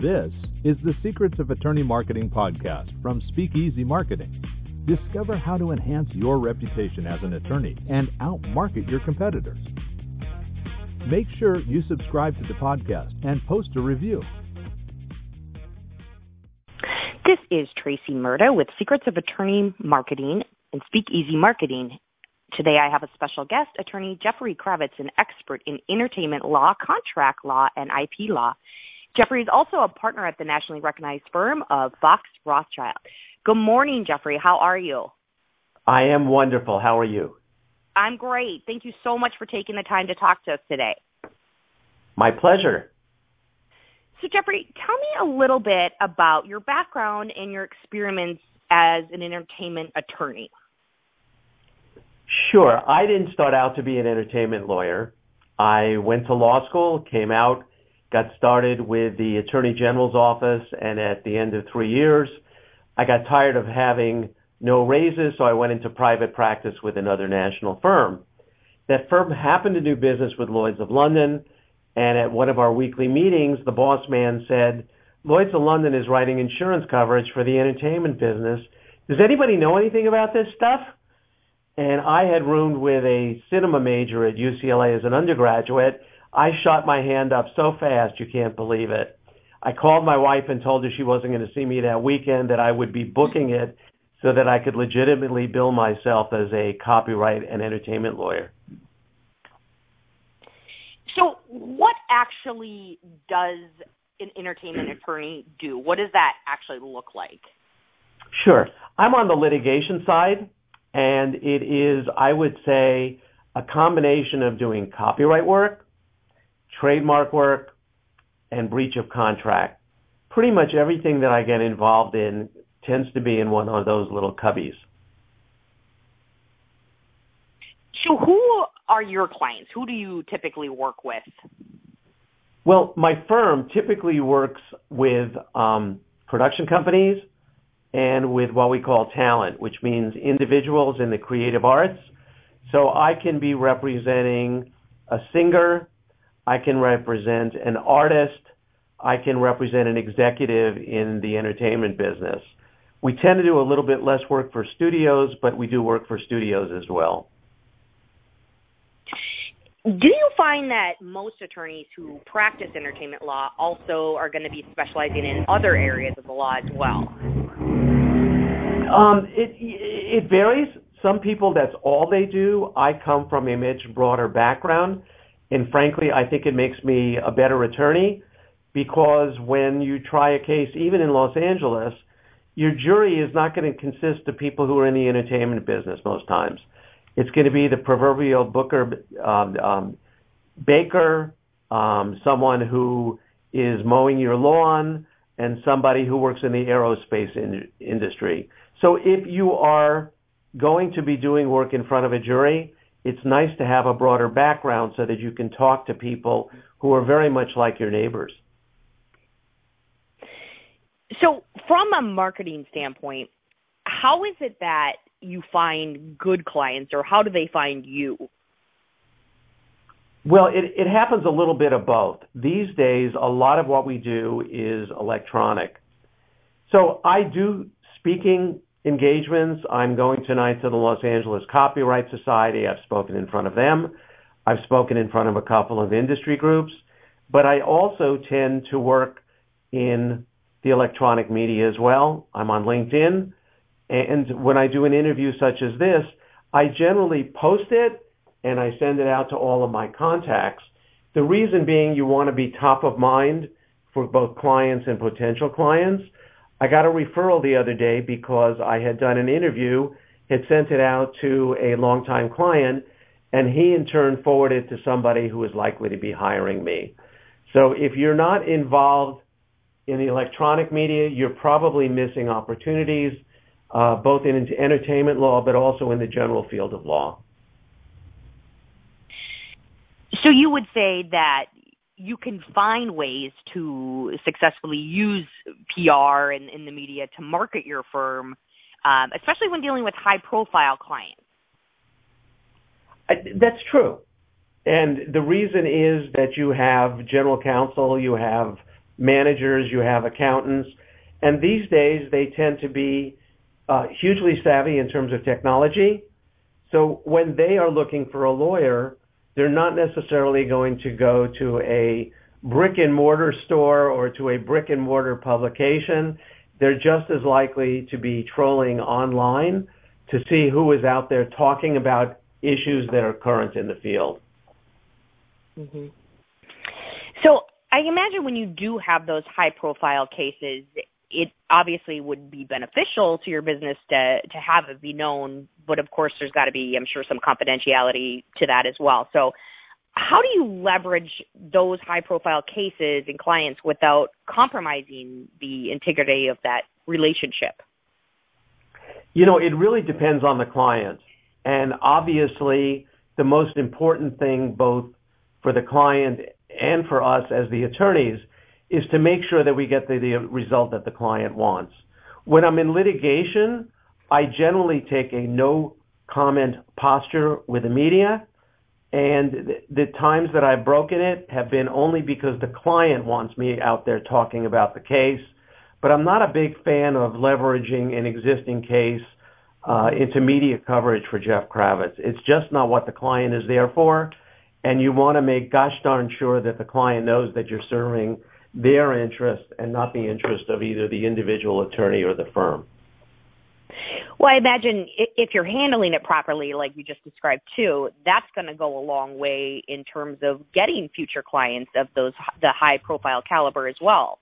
This is the Secrets of Attorney Marketing podcast from Speakeasy Marketing. Discover how to enhance your reputation as an attorney and outmarket your competitors. Make sure you subscribe to the podcast and post a review. This is Tracy Murda with Secrets of Attorney Marketing and Speakeasy Marketing. Today I have a special guest, attorney Jeffrey Kravitz, an expert in entertainment law, contract law, and IP law. Jeffrey is also a partner at the nationally recognized firm of Fox Rothschild. Good morning, Jeffrey. How are you? I am wonderful. How are you? I'm great. Thank you so much for taking the time to talk to us today. My pleasure. So, Jeffrey, tell me a little bit about your background and your experience as an entertainment attorney. Sure. I didn't start out to be an entertainment lawyer. I went to law school, came out, got started with the Attorney General's office, and at the end of 3 years, I got tired of having no raises, so I went into private practice with another national firm. That firm happened to do business with Lloyd's of London, and at one of our weekly meetings, the boss man said, Lloyd's of London is writing insurance coverage for the entertainment business. Does anybody know anything about this stuff? And I had roomed with a cinema major at UCLA as an undergraduate. I shot my hand up so fast you can't believe it. I called my wife and told her she wasn't going to see me that weekend, that I would be booking it so that I could legitimately bill myself as a copyright and entertainment lawyer. So what actually does an entertainment attorney do? What does that actually look like? Sure. I'm on the litigation side, and it is, I would say, a combination of doing copyright work, trademark work, and breach of contract. Pretty much everything that I get involved in tends to be in one of those little cubbies. So who are your clients? Who do you typically work with? Well, my firm typically works with production companies and with what we call talent, which means individuals in the creative arts. So I can be representing a singer, I can represent an artist, I can represent an executive in the entertainment business. We tend to do a little bit less work for studios, but we do work for studios as well. Do you find that most attorneys who practice entertainment law also are going to be specializing in other areas of the law as well? It varies. Some people, that's all they do. I come from a much broader background, and frankly, I think it makes me a better attorney because when you try a case, even in Los Angeles, your jury is not going to consist of people who are in the entertainment business most times. It's going to be the proverbial baker, someone who is mowing your lawn, and somebody who works in the aerospace industry. So if you are going to be doing work in front of a jury, it's nice to have a broader background so that you can talk to people who are very much like your neighbors. So from a marketing standpoint, how is it that you find good clients, or how do they find you? Well, it happens a little bit of both. These days, a lot of what we do is electronic. So I do speaking engagements. I'm going tonight to the Los Angeles Copyright Society. I've spoken in front of them. I've spoken in front of a couple of industry groups. But I also tend to work in the electronic media as well. I'm on LinkedIn. And when I do an interview such as this, I generally post it and I send it out to all of my contacts. The reason being you want to be top of mind for both clients and potential clients. I got a referral the other day because I had done an interview, had sent it out to a longtime client, and he in turn forwarded it to somebody who is likely to be hiring me. So if you're not involved in the electronic media, you're probably missing opportunities, both in entertainment law, but also in the general field of law. So you would say that you can find ways to successfully use PR and in the media to market your firm, especially when dealing with high-profile clients. That's true. And the reason is that you have general counsel, you have managers, you have accountants, and these days they tend to be hugely savvy in terms of technology. So when they are looking for a lawyer, they're not necessarily going to go to a brick and mortar store or to a brick and mortar publication. They're just as likely to be trolling online to see who is out there talking about issues that are current in the field. Mm-hmm. So I imagine when you do have those high-profile cases, it obviously would be beneficial to your business to have it be known, but of course there's got to be, I'm sure, some confidentiality to that as well. So how do you leverage those high-profile cases and clients without compromising the integrity of that relationship? You know, it really depends on the client. And obviously, the most important thing both for the client and for us as the attorneys is to make sure that we get the result that the client wants. When I'm in litigation, I generally take a no comment posture with the media, and the times that I've broken it have been only because the client wants me out there talking about the case. But I'm not a big fan of leveraging an existing case into media coverage for Jeff Kravitz. It's just not what the client is there for, and you want to make gosh darn sure that the client knows that you're serving their interest and not the interest of either the individual attorney or the firm. Well, I imagine if you're handling it properly, like you just described too, that's going to go a long way in terms of getting future clients of the high-profile caliber as well.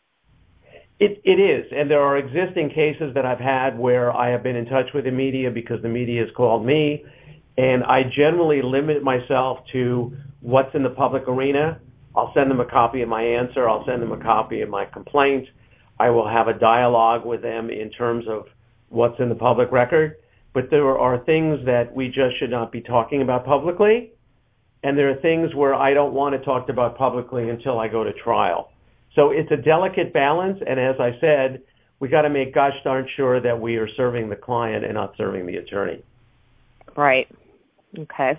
It is, and there are existing cases that I've had where I have been in touch with the media because the media has called me, and I generally limit myself to what's in the public arena. I'll send them a copy of my answer. I'll send them a copy of my complaint. I will have a dialogue with them in terms of what's in the public record. But there are things that we just should not be talking about publicly, and there are things where I don't want to talk about publicly until I go to trial. So it's a delicate balance, and as I said, we got to make gosh darn sure that we are serving the client and not serving the attorney. Right. Okay.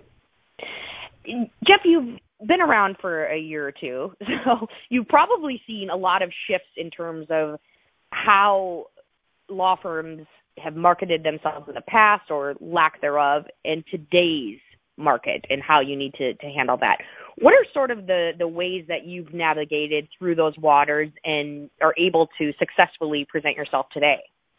Jeff, you've been around for a year or two, so you've probably seen a lot of shifts in terms of how law firms have marketed themselves in the past or lack thereof in today's market and how you need to handle that. What are sort of the ways that you've navigated through those waters and are able to successfully present yourself today?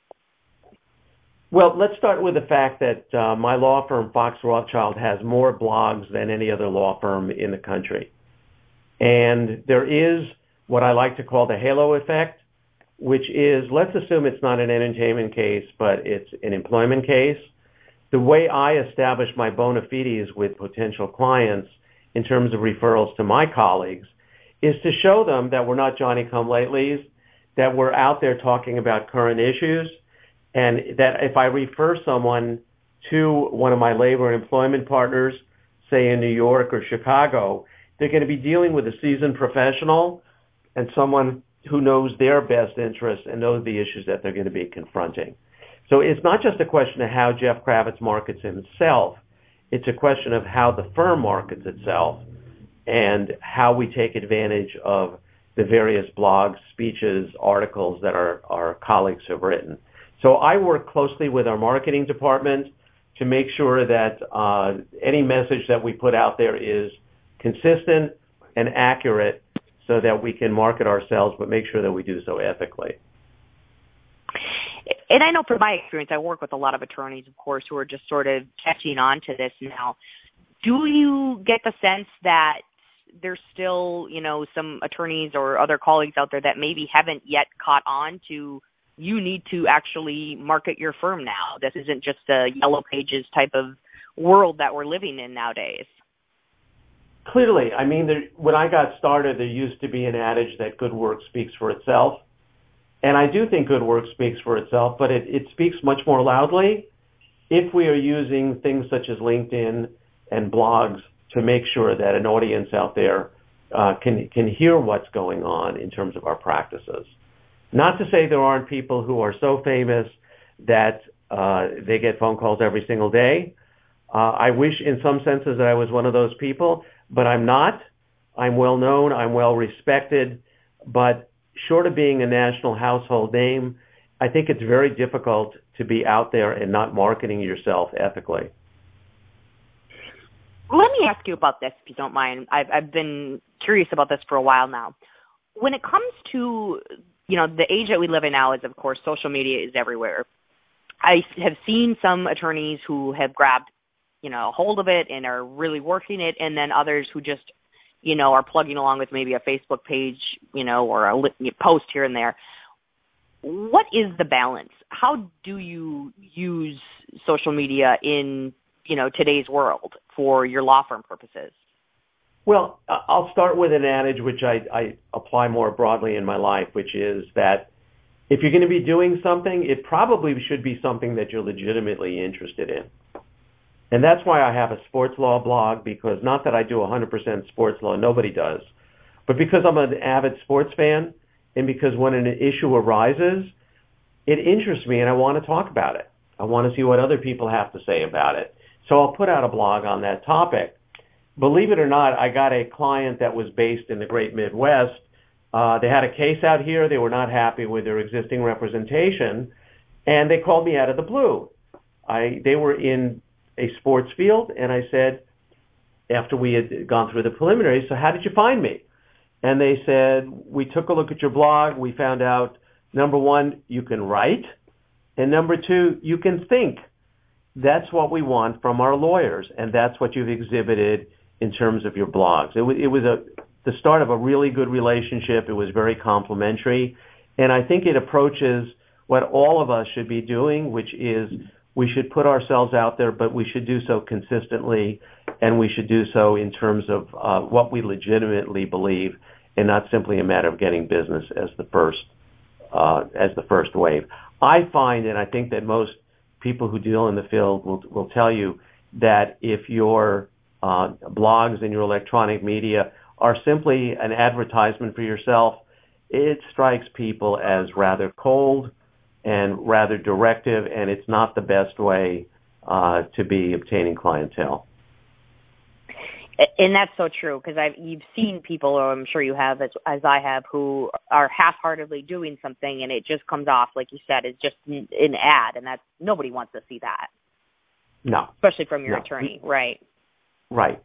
Well, let's start with the fact that my law firm, Fox Rothschild, has more blogs than any other law firm in the country. And there is what I like to call the halo effect, which is, let's assume it's not an entertainment case, but it's an employment case. The way I establish my bona fides with potential clients in terms of referrals to my colleagues is to show them that we're not Johnny-come-latelys, that we're out there talking about current issues, and that if I refer someone to one of my labor and employment partners, say in New York or Chicago, they're going to be dealing with a seasoned professional and someone who knows their best interests and knows the issues that they're going to be confronting. So it's not just a question of how Jeff Kravitz markets himself. It's a question of how the firm markets itself and how we take advantage of the various blogs, speeches, articles that our colleagues have written. So I work closely with our marketing department to make sure that any message that we put out there is consistent and accurate so that we can market ourselves, but make sure that we do so ethically. And I know from my experience, I work with a lot of attorneys, of course, who are just sort of catching on to this now. Do you get the sense that there's still, some attorneys or other colleagues out there that maybe haven't yet caught on to you need to actually market your firm now? This isn't just a yellow pages type of world that we're living in nowadays. Clearly. I mean, when I got started, there used to be an adage that good work speaks for itself. And I do think good work speaks for itself, but it speaks much more loudly if we are using things such as LinkedIn and blogs to make sure that an audience out there can hear what's going on in terms of our practices. Not to say there aren't people who are so famous that they get phone calls every single day. I wish in some senses that I was one of those people, but I'm not. I'm well known. I'm well respected. but short of being a national household name, I think it's very difficult to be out there and not marketing yourself ethically. Let me ask you about this, if you don't mind. I've been curious about this for a while now. When it comes to, the age that we live in now is, of course, social media is everywhere. I have seen some attorneys who have grabbed, hold of it and are really working it, and then others who just, are plugging along with maybe a Facebook page, or a post here and there. What is the balance? How do you use social media in, today's world for your law firm purposes? Well, I'll start with an adage which I apply more broadly in my life, which is that if you're going to be doing something, it probably should be something that you're legitimately interested in. And that's why I have a sports law blog, because not that I do 100% sports law, nobody does, but because I'm an avid sports fan, and because when an issue arises, it interests me and I want to talk about it. I want to see what other people have to say about it. So I'll put out a blog on that topic. Believe it or not, I got a client that was based in the great Midwest. They had a case out here. They were not happy with their existing representation, and they called me out of the blue. They were in a sports field, and I said, after we had gone through the preliminaries, so how did you find me? And they said, we took a look at your blog. We found out, number one, you can write, and number two, you can think. That's what we want from our lawyers, and that's what you've exhibited in terms of your blogs. It was the start of a really good relationship. It was very complimentary, and I think it approaches what all of us should be doing, which is we should put ourselves out there, but we should do so consistently, and we should do so in terms of what we legitimately believe, and not simply a matter of getting business as the first wave. I find, and I think that most people who deal in the field will tell you, that if your blogs and your electronic media are simply an advertisement for yourself, it strikes people as rather cold and rather directive, and it's not the best way to be obtaining clientele. And that's so true, because you've seen people, or I'm sure you have, as I have, who are half-heartedly doing something, and it just comes off, like you said, it's just an ad, and nobody wants to see that. No, especially from your attorney, right? Right.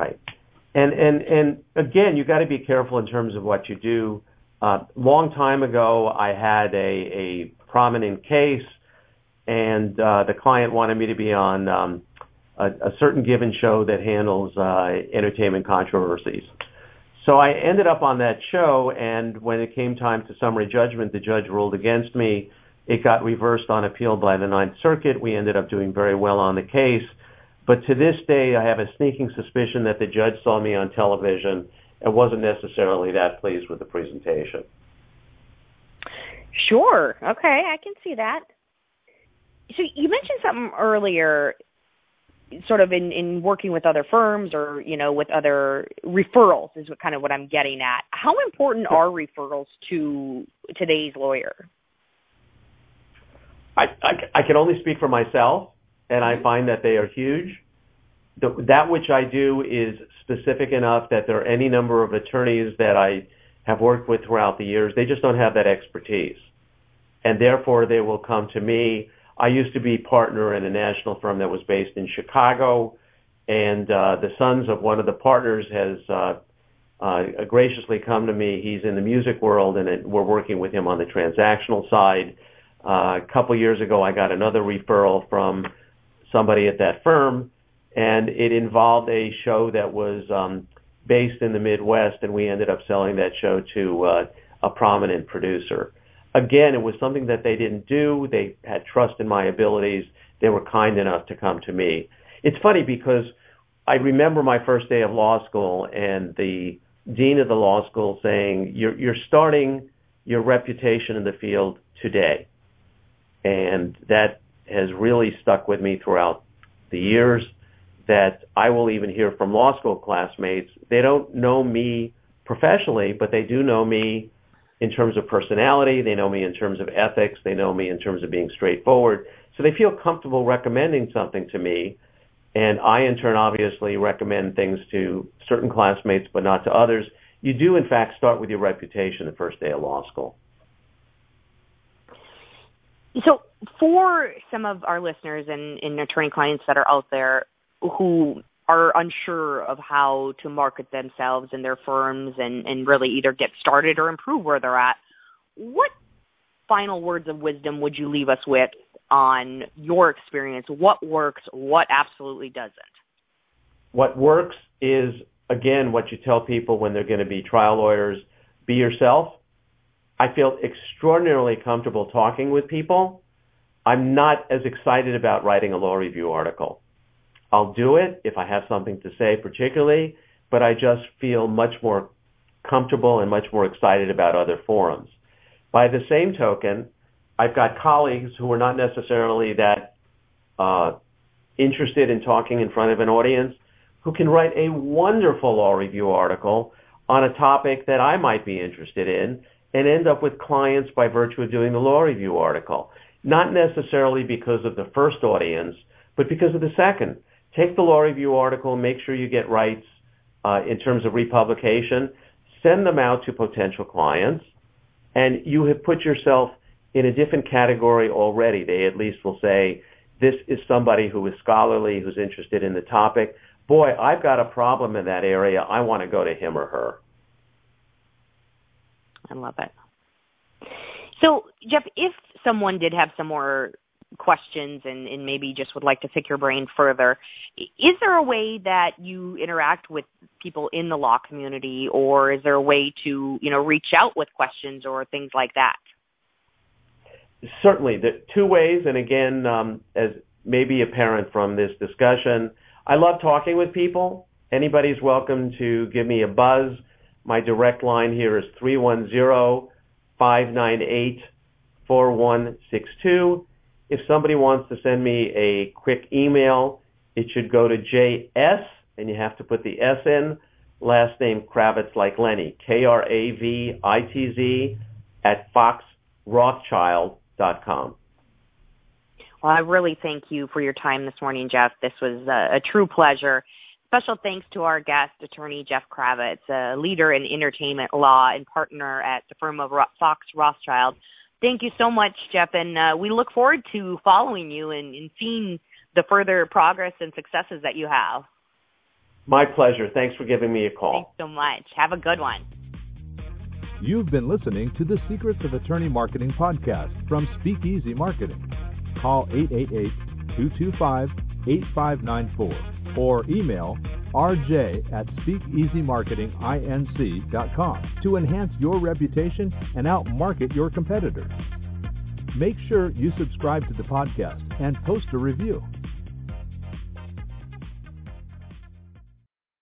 And again, you got to be careful in terms of what you do. Long time ago, I had a prominent case, and the client wanted me to be on a certain given show that handles entertainment controversies. So I ended up on that show, and when it came time to summary judgment, the judge ruled against me. It got reversed on appeal by the Ninth Circuit. We ended up doing very well on the case. But to this day, I have a sneaking suspicion that the judge saw me on television and wasn't necessarily that pleased with the presentation. Sure. Okay, I can see that. So you mentioned something earlier, sort of in working with other firms or, with other referrals is kind of what I'm getting at. How important are referrals to today's lawyer? I can only speak for myself, and I find that they are huge. That which I do is specific enough that there are any number of attorneys that I have worked with throughout the years. They just don't have that expertise, and therefore they will come to me. I used to be partner in a national firm that was based in Chicago, and the sons of one of the partners has graciously come to me. He's in the music world, and we're working with him on the transactional side. A couple years ago, I got another referral from somebody at that firm, and it involved a show that was based in the Midwest, and we ended up selling that show to a prominent producer. Again, it was something that they didn't do. They had trust in my abilities. They were kind enough to come to me. It's funny because I remember my first day of law school and the dean of the law school saying, you're starting your reputation in the field today. And that has really stuck with me throughout the years, that I will even hear from law school classmates. They don't know me professionally, but they do know me in terms of personality. They know me in terms of ethics. They know me in terms of being straightforward. So they feel comfortable recommending something to me. And I, in turn, obviously recommend things to certain classmates, but not to others. you do, in fact, start with your reputation the first day of law school. So for some of our listeners and attorney clients that are out there who are unsure of how to market themselves and their firms and really either get started or improve where they're at, what final words of wisdom would you leave us with on your experience? What works, what absolutely doesn't? What works is, again, what you tell people when they're going to be trial lawyers: be yourself. I feel extraordinarily comfortable talking with people. I'm not as excited about writing a law review article. I'll do it if I have something to say particularly, but I just feel much more comfortable and much more excited about other forums. By the same token, I've got colleagues who are not necessarily that interested in talking in front of an audience who can write a wonderful law review article on a topic that I might be interested in and end up with clients by virtue of doing the law review article. Not necessarily because of the first audience, but because of the second. Take the law review article, make sure you get rights in terms of republication, send them out to potential clients, and you have put yourself in a different category already. They at least will say, this is somebody who is scholarly, who's interested in the topic. Boy, I've got a problem in that area. I want to go to him or her. I love it. So, Jeff, if someone did have some more questions and maybe just would like to pick your brain further, is there a way that you interact with people in the law community, or is there a way to, reach out with questions or things like that? Certainly. The two ways, and again, as may be apparent from this discussion, I love talking with people. Anybody's welcome to give me a buzz. My direct line here is 310-598-4162. If somebody wants to send me a quick email, it should go to JS, and you have to put the S in, last name Kravitz like Lenny, KRAVITZ @foxrothschild.com. Well, I really thank you for your time this morning, Jeff. This was a true pleasure. Special thanks to our guest, attorney Jeff Kravitz, a leader in entertainment law and partner at the firm of Fox Rothschild. Thank you so much, Jeff, and we look forward to following you and seeing the further progress and successes that you have. My pleasure. Thanks for giving me a call. Thanks so much. Have a good one. You've been listening to the Secrets of Attorney Marketing podcast from Speakeasy Marketing. Call 888-225-8594 or email rj@speakeasymarketinginc.com to enhance your reputation and outmarket your competitors. Make sure you subscribe to the podcast and post a review.